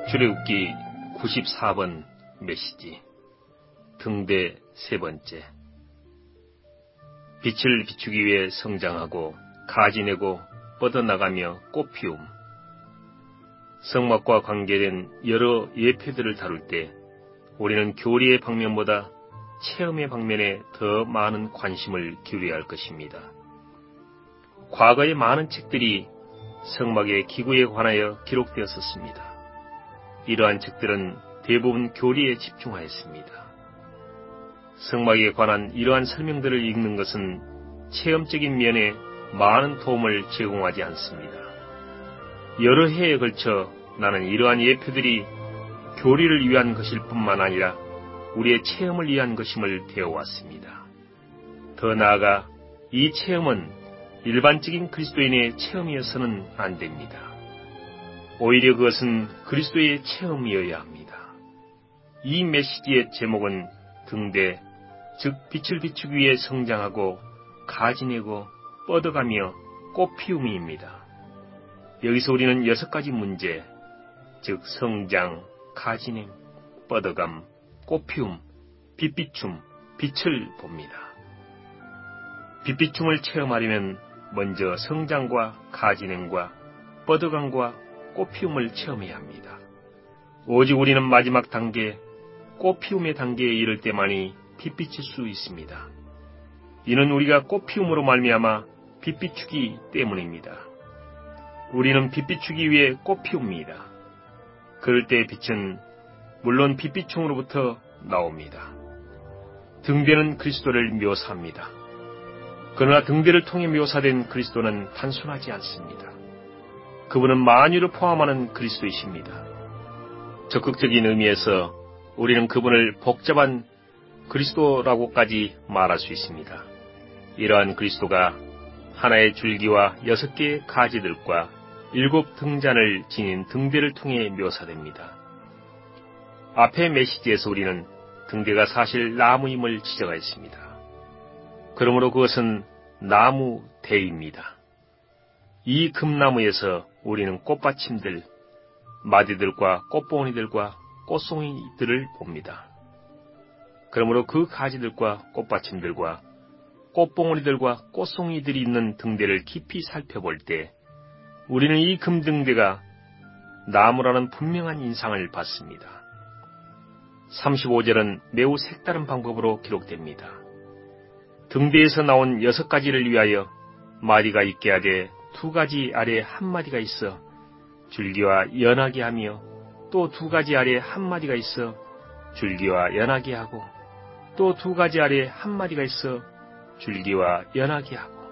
출애굽기 94번 메시지 등대 세 번째. 빛을 비추기 위해 성장하고 가지내고 뻗어나가며 꽃피움. 성막과 관계된 여러 예표들을 다룰 때 우리는 교리의 방면보다 체험의 방면에 더 많은 관심을 기울여야 할 것입니다. 과거의 많은 책들이 성막의 기구에 관하여 기록되었었습니다. 이러한 책들은 대부분 교리에 집중하였습니다. 성막에 관한 이러한 설명들을 읽는 것은 체험적인 면에 많은 도움을 제공하지 않습니다. 여러 해에 걸쳐 나는 이러한 예표들이 교리를 위한 것일 뿐만 아니라 우리의 체험을 위한 것임을 배워왔습니다. 더 나아가 이 체험은 일반적인 그리스도인의 체험이어서는 안 됩니다. 오히려 그것은 그리스도의 체험이어야 합니다. 이 메시지의 제목은 등대, 즉 빛을 비추기 위해 성장하고 가지내고 뻗어가며 꽃피움입니다. 여기서 우리는 6가지 문제, 즉 성장, 가지냄, 뻗어감, 꽃피움, 빛비춤, 빛을 봅니다. 빛비춤을 체험하려면 먼저 성장과 가지냄과 뻗어감과 꽃피움을 체험해야 합니다. 오직 우리는 마지막 단계, 꽃피움의 단계에 이를 때만이 빛비칠 수 있습니다. 이는 우리가 꽃피움으로 말미암아 빛비추기 때문입니다. 우리는 빛비추기 위해 꽃피웁니다. 그럴 때의 빛은 물론 빛비춤으로부터 나옵니다. 등대는 그리스도를 묘사합니다. 그러나 등대를 통해 묘사된 그리스도는 단순하지 않습니다. 그분은 만유를 포함하는 그리스도이십니다. 적극적인 의미에서 우리는 그분을 복잡한 그리스도라고까지 말할 수 있습니다. 이러한 그리스도가 하나의 줄기와 6개의 가지들과 7 등잔을 지닌 등대를 통해 묘사됩니다. 앞의 메시지에서 우리는 등대가 사실 나무임을 지적하였습니다. 그러므로 그것은 나무대입니다. 이 금나무에서 우리는 꽃받침들, 마디들과 꽃봉오리들과 꽃송이들을 봅니다. 그러므로 그 가지들과 꽃받침들과 꽃봉오리들과 꽃송이들이 있는 등대를 깊이 살펴볼 때 우리는 이 금등대가 나무라는 분명한 인상을 받습니다. 35절은 매우 색다른 방법으로 기록됩니다. 등대에서 나온 6가지를 위하여 마디가 있게 하되 2가지 아래에 1마디가 있어 줄기와 연하게 하며 또 2가지 아래에 1마디가 있어 줄기와 연하게 하고 또 2가지 아래에 1마디가 있어 줄기와 연하게 하고.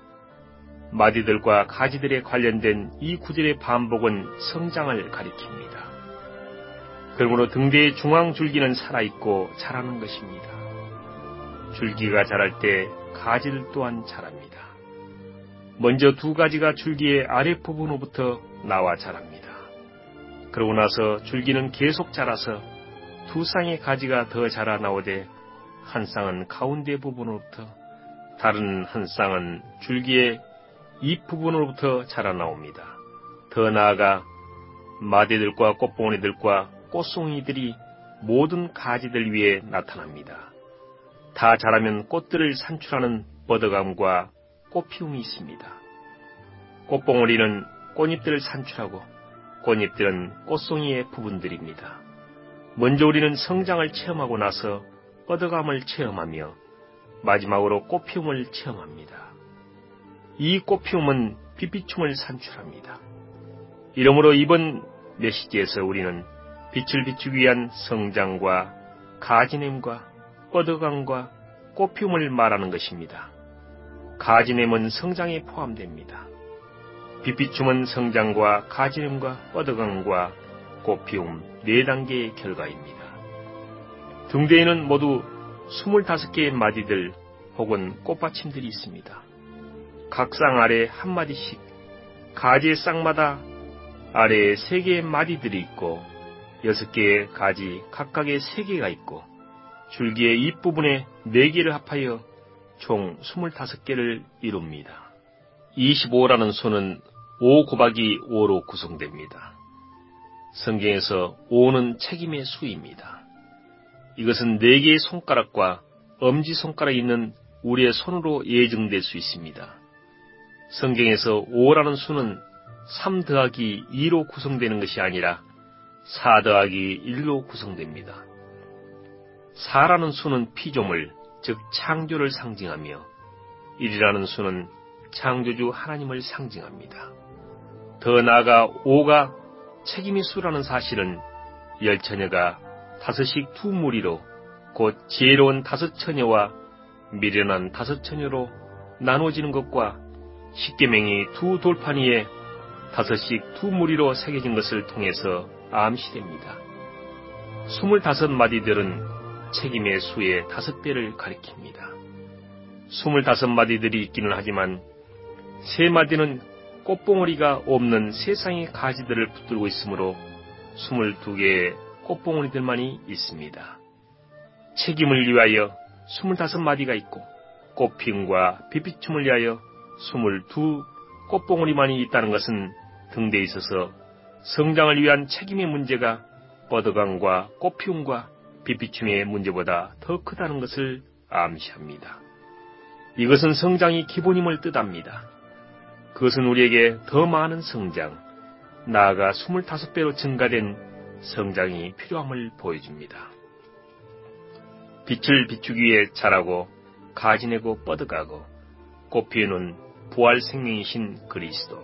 마디들과 가지들에 관련된 이 구절의 반복은 성장을 가리킵니다. 그러므로 등대의 중앙 줄기는 살아있고 자라는 것입니다. 줄기가 자랄 때 가지들 또한 자랍니다. 먼저 2가지가 줄기의 아랫부분으로부터 나와 자랍니다. 그러고 나서 줄기는 계속 자라서 2쌍의 가지가 더 자라 나오되 한 쌍은 가운데 부분으로부터 다른 한 쌍은 줄기의 잎 부분으로부터 자라나옵니다. 더 나아가 마디들과 꽃봉오리들과 꽃송이들이 모든 가지들 위에 나타납니다. 다 자라면 꽃들을 산출하는 뻗어감과 꽃피움이 있습니다. 꽃봉오리는 꽃잎들을 산출하고 꽃잎들은 꽃송이의 부분들입니다. 먼저 우리는 성장을 체험하고 나서 뻗어감을 체험하며 마지막으로 꽃피움을 체험합니다. 이 꽃피움은 빛비춤을 산출합니다. 이러므로 이번 메시지에서 우리는 빛을 비추기 위한 성장과 가지냄과 뻗어감과 꽃피움을 말하는 것입니다. 가지냄은 성장에 포함됩니다. 빛비춤은 성장과 가지냄과 뻗어감과 꽃피움 4단계의 결과입니다. 등대에는 모두 25개의 마디들 혹은 꽃받침들이 있습니다. 각 쌍 아래에 1마디씩, 가지의 쌍마다 아래에 3개의 마디들이 있고 6개의 가지 각각에 3개가 있고 줄기의 잎부분에 4개를 합하여 총 25개를 이룹니다. 25라는 수는 5 곱하기 5로 구성됩니다. 성경에서 5는 책임의 수입니다. 이것은 4개의 손가락과 엄지손가락이 있는 우리의 손으로 예정될 수 있습니다. 성경에서 5라는 수는 3 더하기 2로 구성되는 것이 아니라 4 더하기 1로 구성됩니다. 4라는 수는 피조물, 즉 창조를 상징하며 1이라는 수는 창조주 하나님을 상징합니다. 더 나아가 5가 책임의 수라는 사실은 10처녀가 5씩 2무리로 곧 지혜로운 5처녀와 미련한 5처녀로 나누어지는 것과 십계명이 2 돌판 위에 5씩 2무리로 새겨진 것을 통해서 암시됩니다. 25마디들은 책임의 수의 5배를 가리킵니다. 25마디들이 있기는 하지만 3마디는 꽃봉오리가 없는 세상의 가지들을 붙들고 있으므로 22개의 꽃봉오리들만이 있습니다. 책임을 위하여 25마디가 있고 꽃피움과 빛비춤을 위하여 22 꽃봉오리만이 있다는 것은 등대에 있어서 성장을 위한 책임의 문제가 뻗어감과 꽃피움과 빛비춤의 문제보다 더 크다는 것을 암시합니다. 이것은 성장이 기본임을 뜻합니다. 그것은 우리에게 더 많은 성장, 나아가 25배로 증가된 성장이 필요함을 보여줍니다. 빛을 비추기 위해 자라고 가지내고 뻗어가고 꽃피우는 부활 생명이신 그리스도.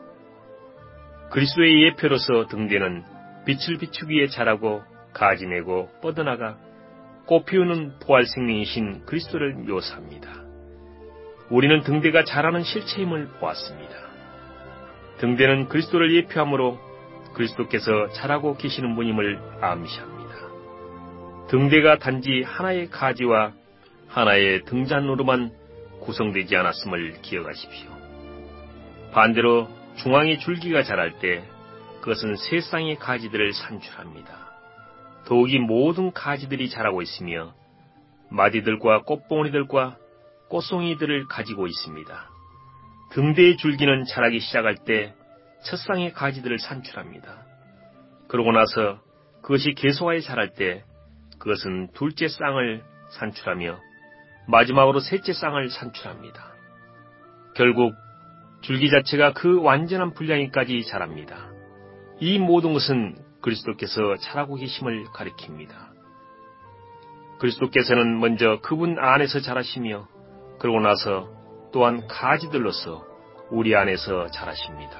그리스도의 예표로서 등대는 빛을 비추기 위해 자라고 가지내고 뻗어나가 꽃피우는 부활 생명이신 그리스도를 묘사합니다. 우리는 등대가 자라는 실체임을 보았습니다. 등대는 그리스도를 예표하므로 그리스도께서 자라고 계시는 분임을 암시합니다. 등대가 단지 하나의 가지와 하나의 등잔으로만 구성되지 않았음을 기억하십시오. 반대로 중앙의 줄기가 자랄 때 그것은 세상의 가지들을 산출합니다. 더욱이 모든 가지들이 자라고 있으며 마디들과 꽃봉오리들과 꽃송이들을 가지고 있습니다. 등대의 줄기는 자라기 시작할 때 첫 쌍의 가지들을 산출합니다. 그러고 나서 그것이 계속하여 자랄 때 그것은 둘째 쌍을 산출하며 마지막으로 셋째 쌍을 산출합니다. 결국 줄기 자체가 그 완전한 분량에까지 자랍니다. 이 모든 것은 그리스도께서 자라고 계심을 가리킵니다. 그리스도께서는 먼저 그분 안에서 자라시며 그러고 나서 또한 가지들로서 우리 안에서 자라십니다.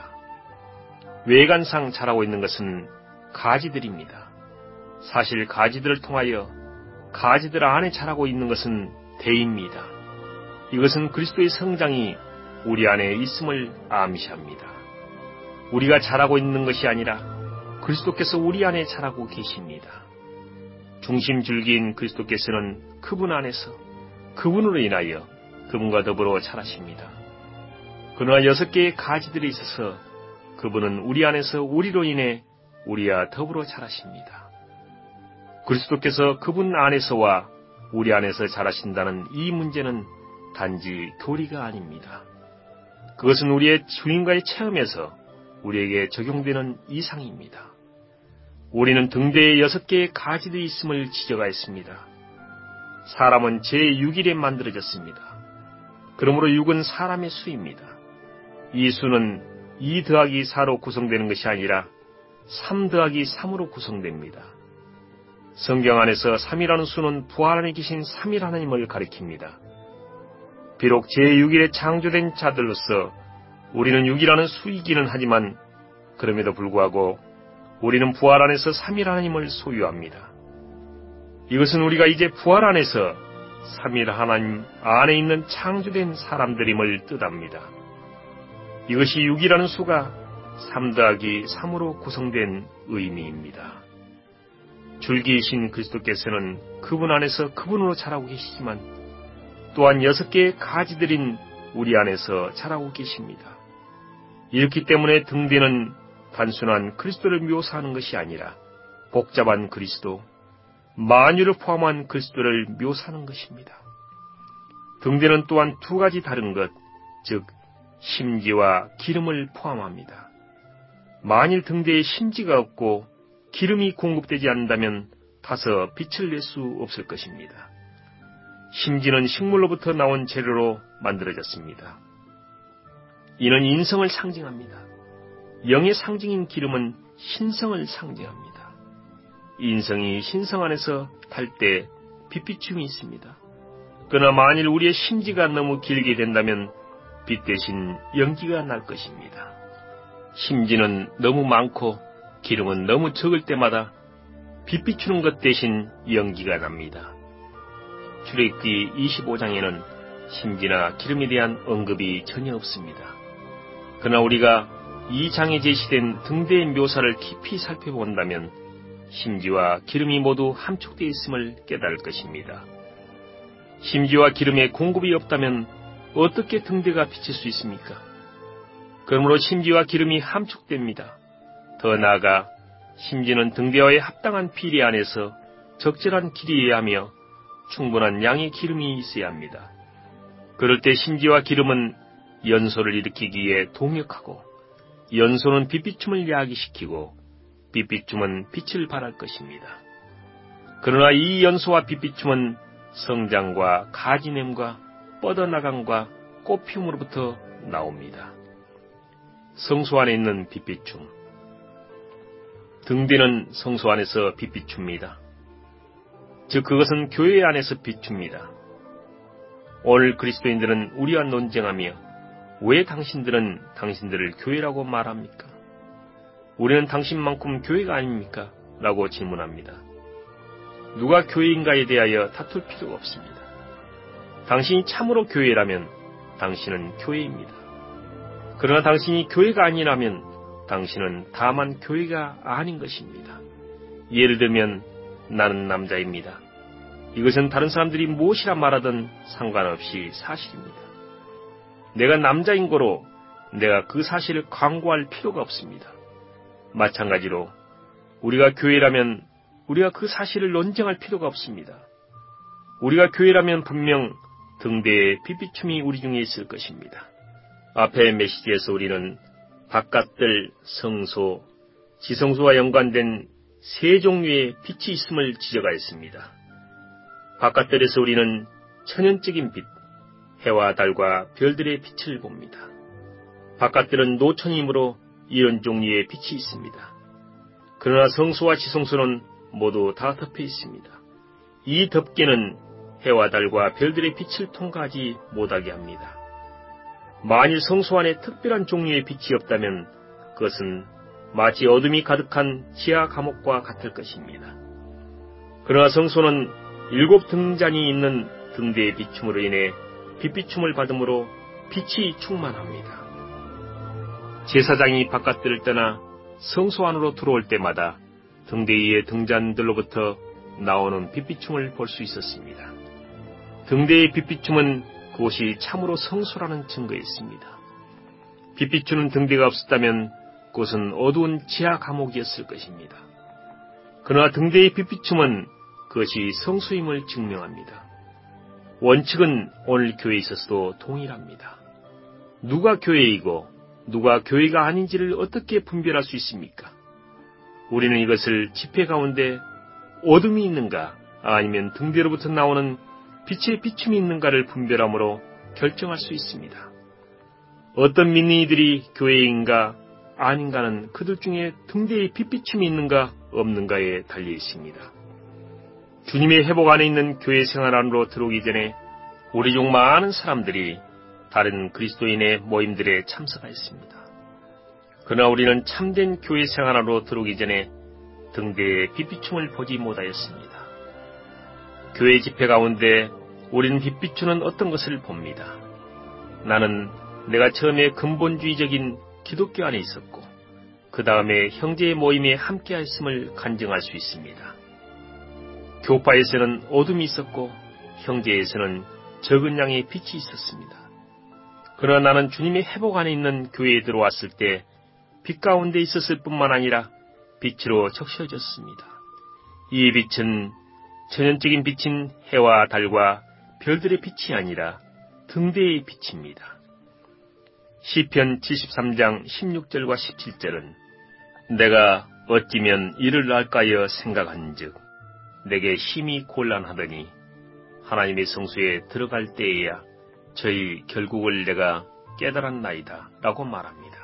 외관상 자라고 있는 것은 가지들입니다. 사실 가지들을 통하여 가지들 안에 자라고 있는 것은 대입니다. 이것은 그리스도의 성장이 우리 안에 있음을 암시합니다. 우리가 자라고 있는 것이 아니라 그리스도께서 우리 안에 자라고 계십니다. 중심 줄기인 그리스도께서는 그분 안에서 그분으로 인하여 그분과 더불어 자라십니다. 그러나 6개의 가지들이 있어서 그분은 우리 안에서 우리로 인해 우리와 더불어 자라십니다. 그리스도께서 그분 안에서와 우리 안에서 자라신다는 이 문제는 단지 교리가 아닙니다. 그것은 우리의 주인과의 체험에서 우리에게 적용되는 이상입니다. 우리는 등대에 6개의 가지들이 있음을 지적하였습니다. 사람은 제6일에 만들어졌습니다. 그러므로 6은 사람의 수입니다. 이 수는 2 더하기 4로 구성되는 것이 아니라 3 더하기 3으로 구성됩니다. 성경 안에서 3이라는 수는 부활 안에 계신 3일 하나님을 가리킵니다. 비록 제6일에 창조된 자들로서 우리는 6이라는 수이기는 하지만 그럼에도 불구하고 우리는 부활 안에서 3일 하나님을 소유합니다. 이것은 우리가 이제 부활 안에서 3일 하나님 안에 있는 창조된 사람들임을 뜻합니다. 이것이 6이라는 수가 3 더하기 3으로 구성된 의미입니다. 줄기이신 그리스도께서는 그분 안에서 그분으로 자라고 계시지만 또한 6개의 가지들인 우리 안에서 자라고 계십니다. 이렇기 때문에 등대는 단순한 그리스도를 묘사하는 것이 아니라 복잡한 그리스도, 만유를 포함한 그리스도를 묘사하는 것입니다. 등대는 또한 2가지 다른 것, 즉 심지와 기름을 포함합니다. 만일 등대에 심지가 없고 기름이 공급되지 않는다면 타서 빛을 낼 수 없을 것입니다. 심지는 식물로부터 나온 재료로 만들어졌습니다. 이는 인성을 상징합니다. 영의 상징인 기름은 신성을 상징합니다. 인성이 신성 안에서 탈 때 빛비춤이 있습니다. 그러나 만일 우리의 심지가 너무 길게 된다면 빛 대신 연기가 날 것입니다. 심지는 너무 많고 기름은 너무 적을 때마다 빛 비추는 것 대신 연기가 납니다. 출애굽기 25장에는 심지나 기름에 대한 언급이 전혀 없습니다. 그러나 우리가 이 장에 제시된 등대의 묘사를 깊이 살펴본다면 심지와 기름이 모두 함축되어 있음을 깨달을 것입니다. 심지와 기름의 공급이 없다면 어떻게 등대가 비칠 수 있습니까? 그러므로 심지와 기름이 함축됩니다. 더 나아가 심지는 등대와의 합당한 비례 안에서 적절한 길이어야 하며 충분한 양의 기름이 있어야 합니다. 그럴 때 심지와 기름은 연소를 일으키기 위해 동역하고 연소는 빛비춤을 야기시키고 빛비춤은 빛을 발할 것입니다. 그러나 이 연소와 빛비춤은 성장과 가지냄과 뻗어나감과 꽃피움으로부터 나옵니다. 성소 안에 있는 빛비춤. 등대는 성소 안에서 빛비춥니다. 즉 그것은 교회 안에서 비춥니다. 오늘 그리스도인들은 우리와 논쟁하며 왜 당신들은 당신들을 교회라고 말합니까? 우리는 당신만큼 교회가 아닙니까? 라고 질문합니다. 누가 교회인가에 대하여 다툴 필요가 없습니다. 당신이 참으로 교회라면 당신은 교회입니다. 그러나 당신이 교회가 아니라면 당신은 다만 교회가 아닌 것입니다. 예를 들면 나는 남자입니다. 이것은 다른 사람들이 무엇이라 말하든 상관없이 사실입니다. 내가 남자인 거로 내가 그 사실을 광고할 필요가 없습니다. 마찬가지로 우리가 교회라면 우리가 그 사실을 논쟁할 필요가 없습니다. 우리가 교회라면 분명 등대의 빛비춤이 우리 중에 있을 것입니다. 앞의 메시지에서 우리는 바깥들, 성소, 지성소와 연관된 세 종류의 빛이 있음을 지적하였습니다. 바깥들에서 우리는 천연적인 빛, 해와 달과 별들의 빛을 봅니다. 바깥들은 노천이므로 이런 종류의 빛이 있습니다. 그러나 성소와 지성소는 모두 다 덮여 있습니다. 이 덮개는 해와 달과 별들의 빛을 통과하지 못하게 합니다. 만일 성소 안에 특별한 종류의 빛이 없다면 그것은 마치 어둠이 가득한 지하 감옥과 같을 것입니다. 그러나 성소는 7 등잔이 있는 등대의 비춤으로 인해 빛비춤을 받음으로 빛이 충만합니다. 제사장이 바깥들을 떠나 성소 안으로 들어올 때마다 등대 위의 등잔들로부터 나오는 빛비춤을 볼 수 있었습니다. 등대의 빛비춤은 그곳이 참으로 성소라는 증거였습니다. 빛비추는 등대가 없었다면 그곳은 어두운 지하 감옥이었을 것입니다. 그러나 등대의 빛비춤은 그것이 성소임을 증명합니다. 원칙은 오늘 교회에 있어서도 동일합니다. 누가 교회이고 누가 교회가 아닌지를 어떻게 분별할 수 있습니까? 우리는 이것을 집회 가운데 어둠이 있는가 아니면 등대로부터 나오는 빛의 비춤이 있는가를 분별함으로 결정할 수 있습니다. 어떤 믿는 이들이 교회인가 아닌가는 그들 중에 등대의 빛비춤이 있는가 없는가에 달려 있습니다. 주님의 회복 안에 있는 교회 생활 안으로 들어오기 전에 우리 중 많은 사람들이 다른 그리스도인의 모임들에 참석하였습니다. 그러나 우리는 참된 교회 생활 안으로 들어오기 전에 등대의 빛비춤을 보지 못하였습니다. 교회 집회 가운데 우리는 빛비추는 어떤 것을 봅니다. 나는 내가 처음에 근본주의적인 기독교 안에 있었고 그 다음에 형제의 모임에 함께하였음을 간증할 수 있습니다. 교파에서는 어둠이 있었고 형제에서는 적은 양의 빛이 있었습니다. 그러나 나는 주님의 회복 안에 있는 교회에 들어왔을 때 빛 가운데 있었을 뿐만 아니라 빛으로 적셔졌습니다. 이 빛은 천연적인 빛인 해와 달과 별들의 빛이 아니라 등대의 빛입니다. 시편 73장 16절과 17절은 내가 어찌면 이를 알까여 생각한즉 내게 심히 곤란하더니 하나님의 성소에 들어갈 때에야 저희 결국을 내가 깨달았나이다 라고 말합니다.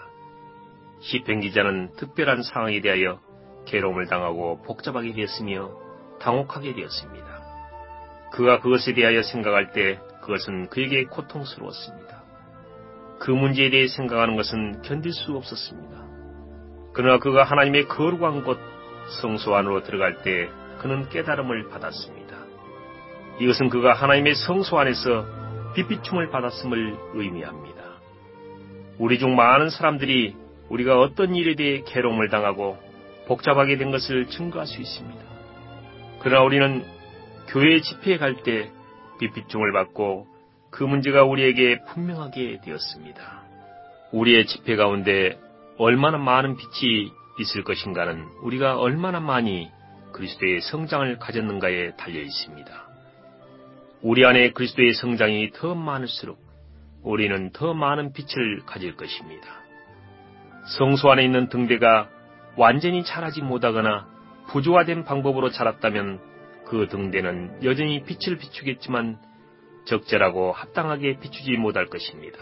시편 기자는 특별한 상황에 대하여 괴로움을 당하고 복잡하게 되었으며 당혹하게 되었습니다. 그가 그것에 대하여 생각할 때 그것은 그에게 고통스러웠습니다. 그 문제에 대해 생각하는 것은 견딜 수 없었습니다. 그러나 그가 하나님의 거룩한 곳 성소 안으로 들어갈 때 그는 깨달음을 받았습니다. 이것은 그가 하나님의 성소 안에서 빛비춤을 받았음을 의미합니다. 우리 중 많은 사람들이 우리가 어떤 일에 대해 괴로움을 당하고 복잡하게 된 것을 증거할 수 있습니다. 그러나 우리는 교회 집회에 갈 때 빛비춤을 받고 그 문제가 우리에게 분명하게 되었습니다. 우리의 집회 가운데 얼마나 많은 빛이 있을 것인가는 우리가 얼마나 많이 그리스도의 성장을 가졌는가에 달려 있습니다. 우리 안에 그리스도의 성장이 더 많을수록 우리는 더 많은 빛을 가질 것입니다. 성소 안에 있는 등대가 완전히 자라지 못하거나 부조화된 방법으로 자랐다면 그 등대는 여전히 빛을 비추겠지만 적절하고 합당하게 비추지 못할 것입니다.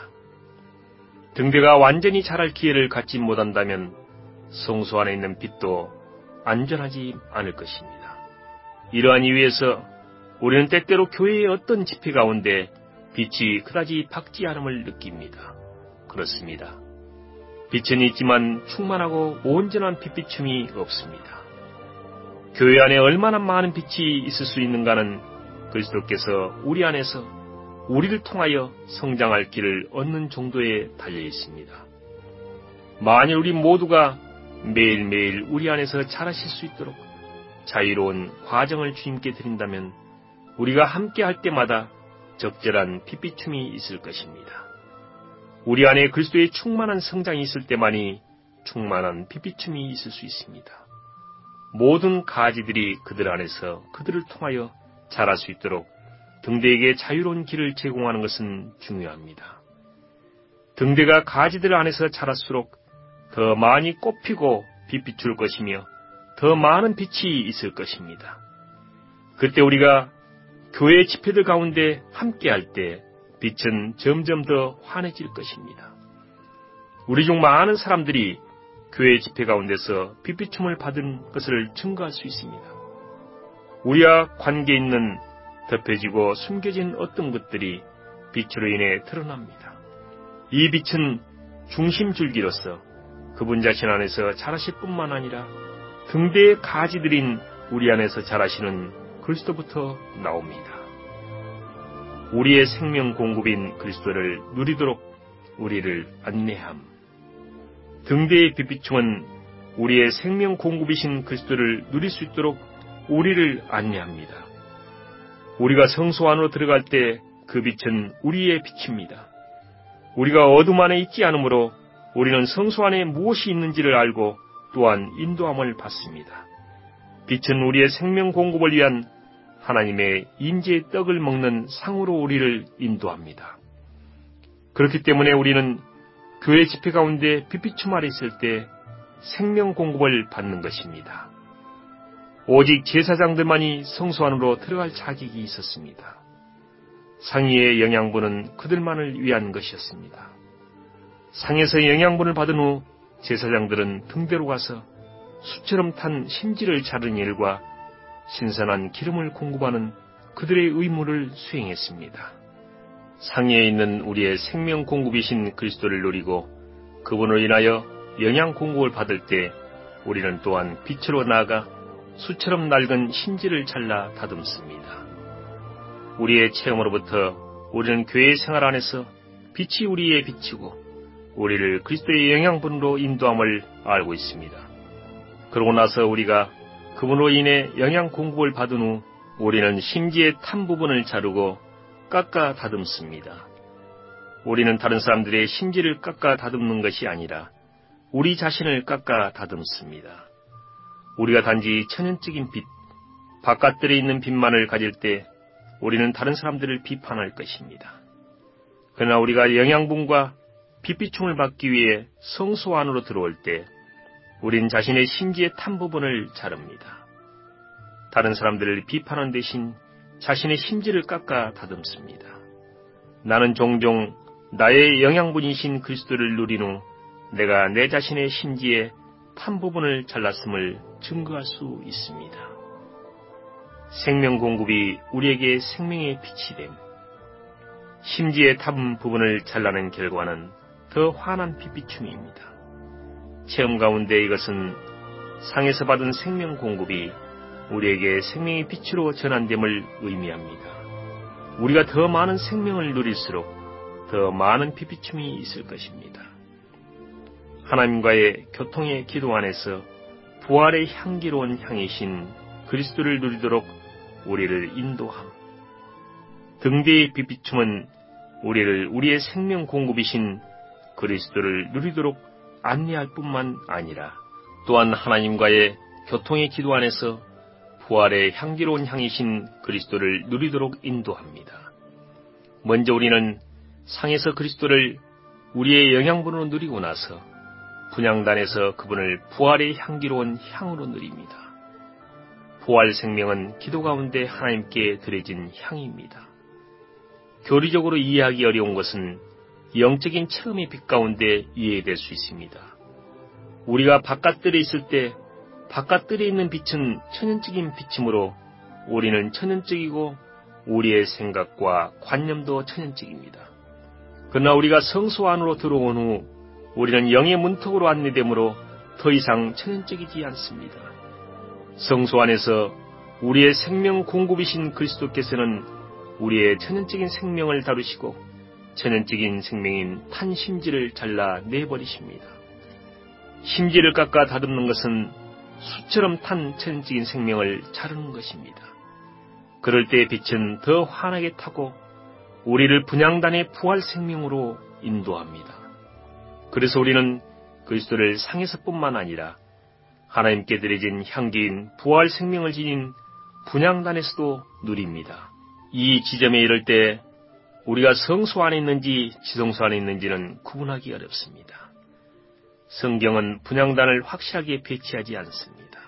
등대가 완전히 자랄 기회를 갖지 못한다면 성소 안에 있는 빛도 안전하지 않을 것입니다. 이러한 이유에서 우리는 때때로 교회의 어떤 집회 가운데 빛이 그다지 밝지 않음을 느낍니다. 그렇습니다. 빛은 있지만 충만하고 온전한 빛비춤이 없습니다. 교회 안에 얼마나 많은 빛이 있을 수 있는가는 그리스도께서 우리 안에서 우리를 통하여 성장할 길을 얻는 정도에 달려 있습니다. 만일 우리 모두가 매일매일 우리 안에서 자라실 수 있도록 자유로운 과정을 주님께 드린다면 우리가 함께 할 때마다 적절한 빛비춤이 있을 것입니다. 우리 안에 그리스도의 충만한 성장이 있을 때만이 충만한 빛비춤이 있을 수 있습니다. 모든 가지들이 그들 안에서 그들을 통하여 자랄 수 있도록 등대에게 자유로운 길을 제공하는 것은 중요합니다. 등대가 가지들 안에서 자랄수록 더 많이 꽃피고 빛비출 것이며 더 많은 빛이 있을 것입니다. 그때 우리가 교회 집회들 가운데 함께할 때 빛은 점점 더 환해질 것입니다. 우리 중 많은 사람들이 교회 집회 가운데서 빛비춤을 받은 것을 증거할 수 있습니다. 우리와 관계 있는 덮여지고 숨겨진 어떤 것들이 빛으로 인해 드러납니다. 이 빛은 중심줄기로서 그분 자신 안에서 자라실 뿐만 아니라 등대의 가지들인 우리 안에서 자라시는 그리스도부터 나옵니다. 우리의 생명 공급인 그리스도를 누리도록 우리를 안내함. 등대의 빛비춤은 우리의 생명 공급이신 그리스도를 누릴 수 있도록 우리를 안내합니다. 우리가 성소 안으로 들어갈 때 그 빛은 우리의 빛입니다. 우리가 어둠 안에 있지 않으므로 우리는 성소 안에 무엇이 있는지를 알고 또한 인도함을 받습니다. 빛은 우리의 생명 공급을 위한 하나님의 임재의 떡을 먹는 상으로 우리를 인도합니다. 그렇기 때문에 우리는 교회 집회 가운데 빛비춤 아래 있을 때 생명 공급을 받는 것입니다. 오직 제사장들만이 성소 안으로 들어갈 자격이 있었습니다. 상의의 영양분은 그들만을 위한 것이었습니다. 상에서 영양분을 받은 후 제사장들은 등대로 가서 숯처럼 탄 심지를 자르는 일과 신선한 기름을 공급하는 그들의 의무를 수행했습니다. 상위에 있는 우리의 생명 공급이신 그리스도를 누리고 그분으로 인하여 영양 공급을 받을 때 우리는 또한 빛으로 나아가 숯처럼 낡은 심지를 잘라 다듬습니다. 우리의 체험으로부터 우리는 교회 생활 안에서 빛이 우리에 비치고 우리를 그리스도의 영양분으로 인도함을 알고 있습니다. 그러고 나서 우리가 그분으로 인해 영양 공급을 받은 후 우리는 심지의 탄 부분을 자르고 깎아 다듬습니다. 우리는 다른 사람들의 심지를 깎아 다듬는 것이 아니라 우리 자신을 깎아 다듬습니다. 우리가 단지 천연적인 빛, 바깥들에 있는 빛만을 가질 때 우리는 다른 사람들을 비판할 것입니다. 그러나 우리가 영양분과 빛비춤을 받기 위해 성소 안으로 들어올 때 우린 자신의 심지의 탄 부분을 자릅니다. 다른 사람들을 비판하는 대신 자신의 심지를 깎아 다듬습니다. 나는 종종 나의 영양분이신 그리스도를 누린 후 내가 내 자신의 심지의 탄 부분을 잘랐음을 증거할 수 있습니다. 생명 공급이 우리에게 생명의 빛이 됨. 심지의 탄 부분을 잘라낸 결과는 더 환한 빛비춤입니다. 체험 가운데 이것은 상에서 받은 생명 공급이 우리에게 생명의 빛으로 전환됨을 의미합니다. 우리가 더 많은 생명을 누릴수록 더 많은 빛비춤이 있을 것입니다. 하나님과의 교통의 기도 안에서 부활의 향기로운 향이신 그리스도를 누리도록 우리를 인도함. 등대의 빛비춤은 우리를 우리의 생명 공급이신 그리스도를 누리도록 안내할 뿐만 아니라 또한 하나님과의 교통의 기도 안에서 부활의 향기로운 향이신 그리스도를 누리도록 인도합니다. 먼저 우리는 상에서 그리스도를 우리의 영양분으로 누리고 나서 분향단에서 그분을 부활의 향기로운 향으로 누립니다. 부활 생명은 기도 가운데 하나님께 드려진 향입니다. 교리적으로 이해하기 어려운 것은 영적인 체험의 빛 가운데 이해될 수 있습니다. 우리가 바깥들에 있을 때 바깥들에 있는 빛은 천연적인 빛이므로 우리는 천연적이고 우리의 생각과 관념도 천연적입니다. 그러나 우리가 성소 안으로 들어온 후 우리는 영의 문턱으로 안내되므로 더 이상 천연적이지 않습니다. 성소 안에서 우리의 생명 공급이신 그리스도께서는 우리의 천연적인 생명을 다루시고 천연적인 생명인 탄 심지를 잘라 내버리십니다. 심지를 깎아 다듬는 것은 수처럼 탄 천연적인 생명을 자르는 것입니다. 그럴 때 빛은 더 환하게 타고 우리를 분향단의 부활 생명으로 인도합니다. 그래서 우리는 그리스도를 상에서뿐만 아니라 하나님께 드려진 향기인 부활 생명을 지닌 분향단에서도 누립니다. 이 지점에 이를 때 우리가 성소 안에 있는지 지성소 안에 있는지는 구분하기 어렵습니다. 성경은 분향단을 확실하게 배치하지 않습니다.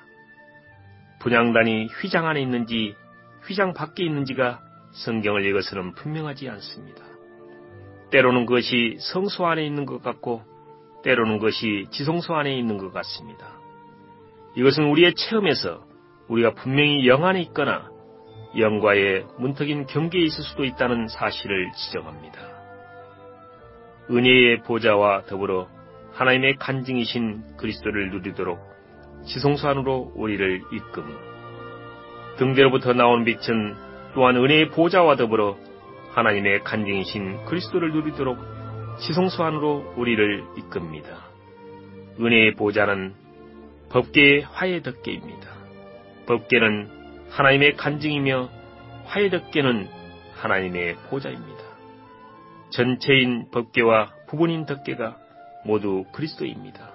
분향단이 휘장 안에 있는지 휘장 밖에 있는지가 성경을 읽어서는 분명하지 않습니다. 때로는 그것이 성소 안에 있는 것 같고 때로는 그것이 지성소 안에 있는 것 같습니다. 이것은 우리의 체험에서 우리가 분명히 영 안에 있거나 영과의 문턱인 경계에 있을 수도 있다는 사실을 지정합니다. 은혜의 보좌와 더불어 하나님의 간증이신 그리스도를 누리도록 지성소 안으로 우리를 이끔. 등대로부터 나온 빛은 또한 은혜의 보좌와 더불어 하나님의 간증이신 그리스도를 누리도록 지성소 안으로 우리를 이끕니다. 은혜의 보좌는 법궤의 화해덮개입니다. 법궤는 하나님의 간증이며 화해덮개는 하나님의 보좌입니다. 전체인 법궤와 부분인 덮개가 모두 그리스도입니다.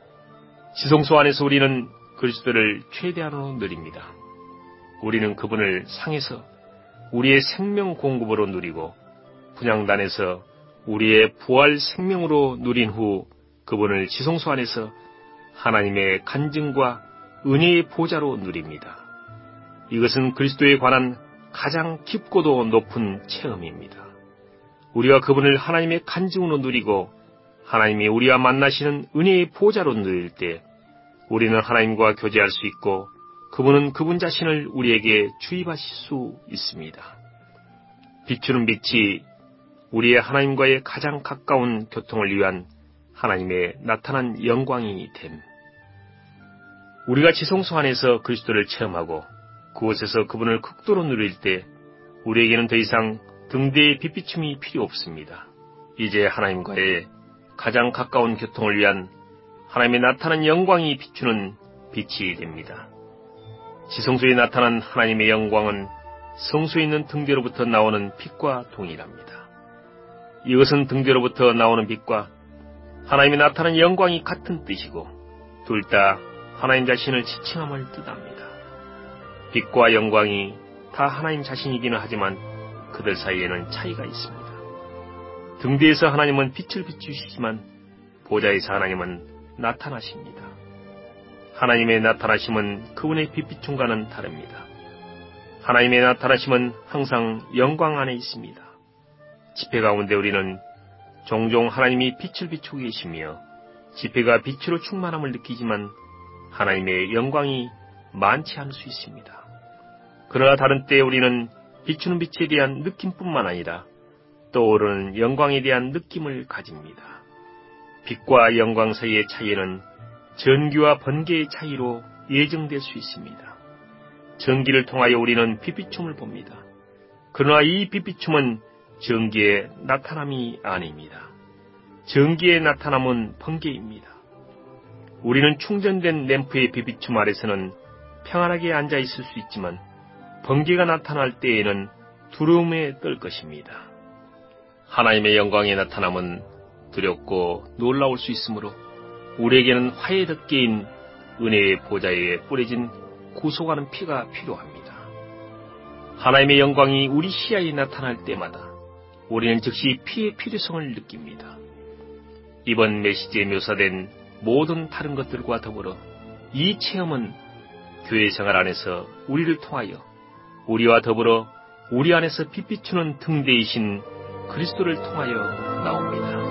지성소 안에서 우리는 그리스도를 최대한으로 누립니다. 우리는 그분을 상에서 우리의 생명 공급으로 누리고 분향단에서 우리의 부활 생명으로 누린 후 그분을 지성소 안에서 하나님의 간증과 은혜의 보좌로 누립니다. 이것은 그리스도에 관한 가장 깊고도 높은 체험입니다. 우리가 그분을 하나님의 간증으로 누리고 하나님이 우리와 만나시는 은혜의 보좌로 누릴 때 우리는 하나님과 교제할 수 있고 그분은 그분 자신을 우리에게 주입하실 수 있습니다. 비추는 빛이 우리의 하나님과의 가장 가까운 교통을 위한 하나님의 나타난 영광이 됨. 우리가 지성소 안에서 그리스도를 체험하고 그곳에서 그분을 극도로 누릴 때 우리에게는 더 이상 등대의 빛비춤이 필요 없습니다. 이제 하나님과의 가장 가까운 교통을 위한 하나님의 나타난 영광이 비추는 빛이 됩니다. 지성소에 나타난 하나님의 영광은 성소에 있는 등대로부터 나오는 빛과 동일합니다. 이것은 등대로부터 나오는 빛과 하나님의 나타난 영광이 같은 뜻이고 둘 다 하나님 자신을 지칭함을 뜻합니다. 빛과 영광이 다 하나님 자신이기는 하지만 그들 사이에는 차이가 있습니다. 등대에서 하나님은 빛을 비추시지만 보좌에서 하나님은 나타나십니다. 하나님의 나타나심은 그분의 빛비춤과는 다릅니다. 하나님의 나타나심은 항상 영광 안에 있습니다. 집회 가운데 우리는 종종 하나님이 빛을 비추고 계시며 집회가 빛으로 충만함을 느끼지만 하나님의 영광이 많지 않을 수 있습니다. 그러나 다른 때에 우리는 비추는 빛에 대한 느낌뿐만 아니라 떠오르는 영광에 대한 느낌을 가집니다. 빛과 영광 사이의 차이는 전기와 번개의 차이로 예정될 수 있습니다. 전기를 통하여 우리는 빛비춤을 봅니다. 그러나 이 빛비춤은 전기의 나타남이 아닙니다. 전기의 나타남은 번개입니다. 우리는 충전된 램프의 빛비춤 아래서는 평안하게 앉아 있을 수 있지만 번개가 나타날 때에는 두려움에 떨 것입니다. 하나님의 영광의 나타남은 두렵고 놀라울 수 있으므로 우리에게는 화에 덮개인 은혜의 보좌에 뿌려진 구속하는 피가 필요합니다. 하나님의 영광이 우리 시야에 나타날 때마다 우리는 즉시 피의 필요성을 느낍니다. 이번 메시지에 묘사된 모든 다른 것들과 더불어 이 체험은 교회 생활 안에서 우리를 통하여 우리와 더불어 우리 안에서 빛비추는 등대이신 그리스도를 통하여 나옵니다.